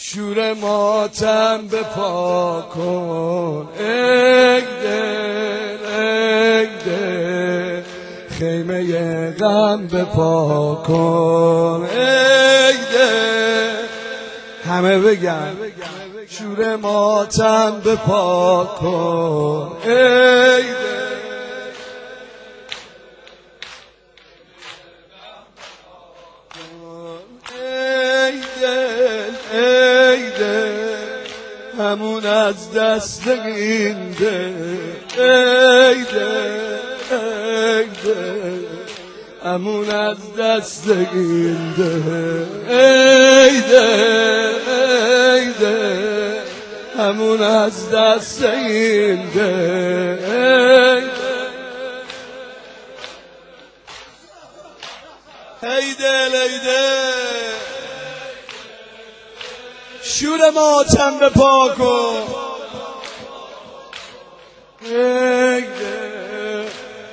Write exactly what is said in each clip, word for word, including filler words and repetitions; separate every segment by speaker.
Speaker 1: شور ماتم بپا کن ای دل ای دل، خیمه غم بپا کن ای دل. همه بگن شور ماتم بپا کن ای دل. همون از دست این دل ای دل ای دل، همون از دست این دل ای دل ای دل، همون از دست این دل ای دل ای دل. شور ماتم بپا کن ای دل.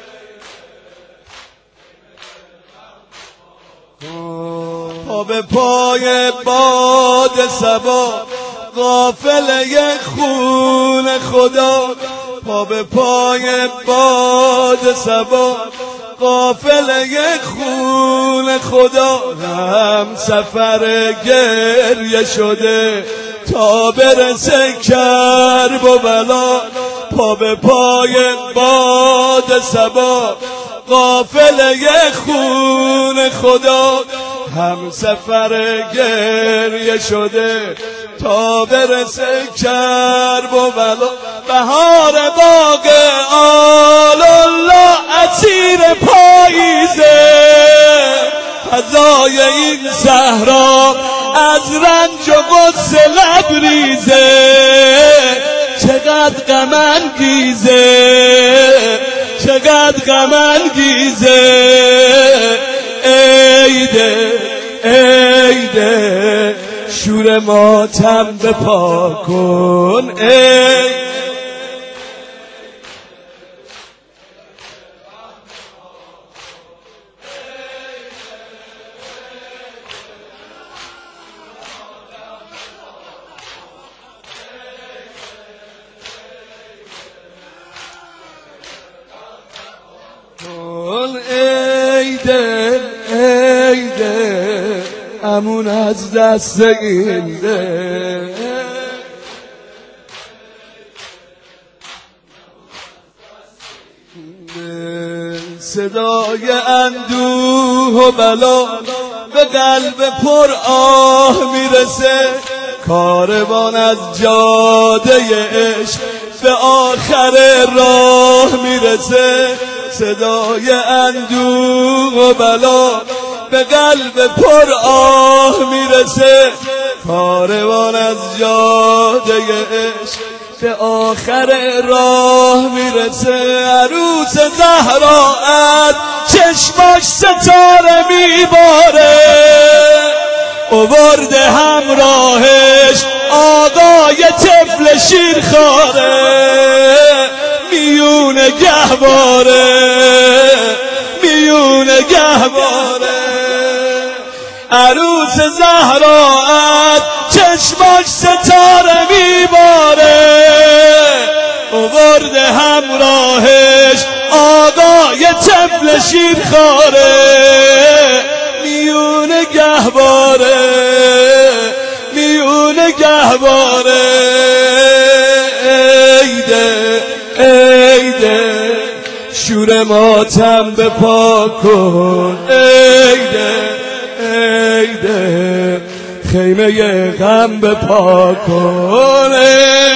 Speaker 1: پا به پای باد صبا قافله خون خدا، پا به پای باد صبا قافله خون خدا. هم سفر گریه شده تا برسه کرب و بلا، پا به پای باد صبا قافله خون خدا. هم سفر گریه شده تا برسه کرب و بلا. بهار باغ آل الله اسیر پاییزه، فضای این صحرا از رنج و غصه لبریزه. چقدر غم انگیزه چقدر غم انگیزه ای دل ای دل. شور ماتم بپا کن ای. ای دل ای دل، همون از دست این دل. صدای اندوه و بلا به قلب پر آه میرسه. کاروان از جاده عشق به آخر راه میرسه. صدای اندوه و بلا به قلب پر آه میرسه. کاروان از جاده عشق به آخر راه میرسه. عروس زهرا از چشماش ستاره میباره، آورده همراهش آقای طفل شیرخواره. میونه گهواره میونه گهواره. عروس زهرا از چشماش ستاره میباره، آورده همراهش آقای طفل شیرخواره. میونه گهواره میونه گهواره ای دل ای دل. شور ماتم بپا کن ای دل ای دل، خیمه غم بپا کن ای.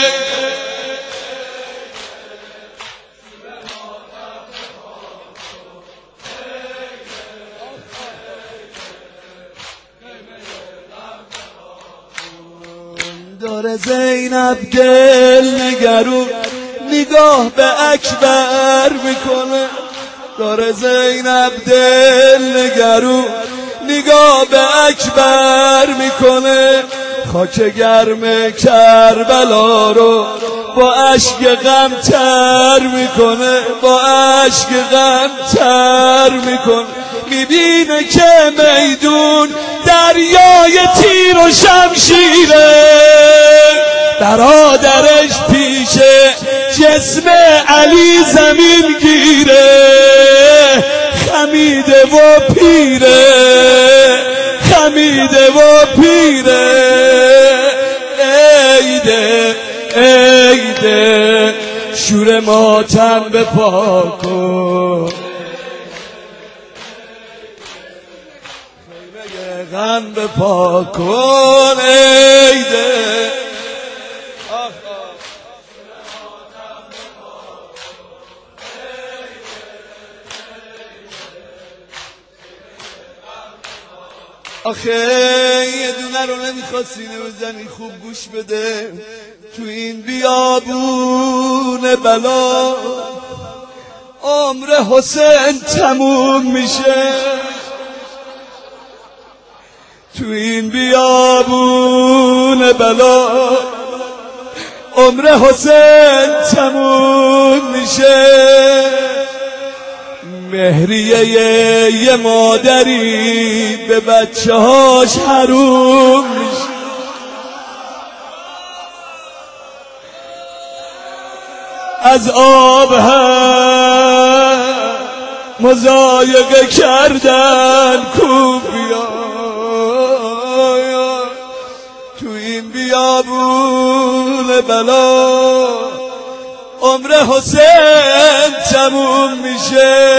Speaker 1: داره زینب دل نگرون نگاه به اکبر میکنه. داره زینب دل نگرون نگاه به اکبر میکنه. خاک گرم کربلا رو با اشک غم تر میکنه با اشک غم تر میکنه. میبینه که میدون دریای تیر و شمشیره، برادرش پیش جسم علی زمین گیره، خمیده و پیره، خمیده و پیره. ایده ایده شور ماتم به پا کن، غم به پا کن. ایده آخه یه دونه رو نمیخواد سینه بزنی، خوب گوش بده. تو این بیابون بلا عمر حسین تموم میشه، تو این بیابون بلا عمر حسین تموم میشه. مهریه یه مادری به بچه هاش حروم میشه. از آب هم مضایقه کردن کوبیا، تو این بیابون بلا عمر حسین تموم میشه.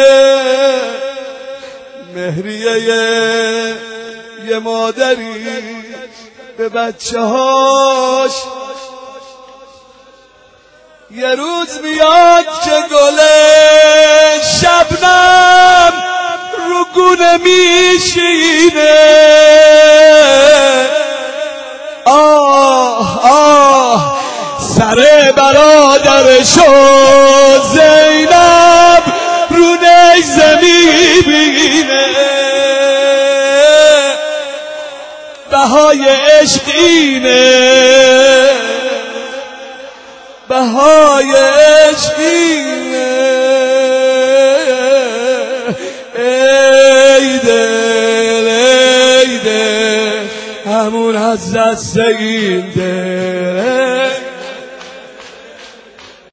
Speaker 1: مهریه یه مادری به بچه هاش یه روز میاد که گل شبنم رو گونه میشینه. آه آه سر برادرشو زینب رو نیزه میبینه. بهای عشق اینه، بهای عشق اینه. ای دل ای دل همون از دست این دل.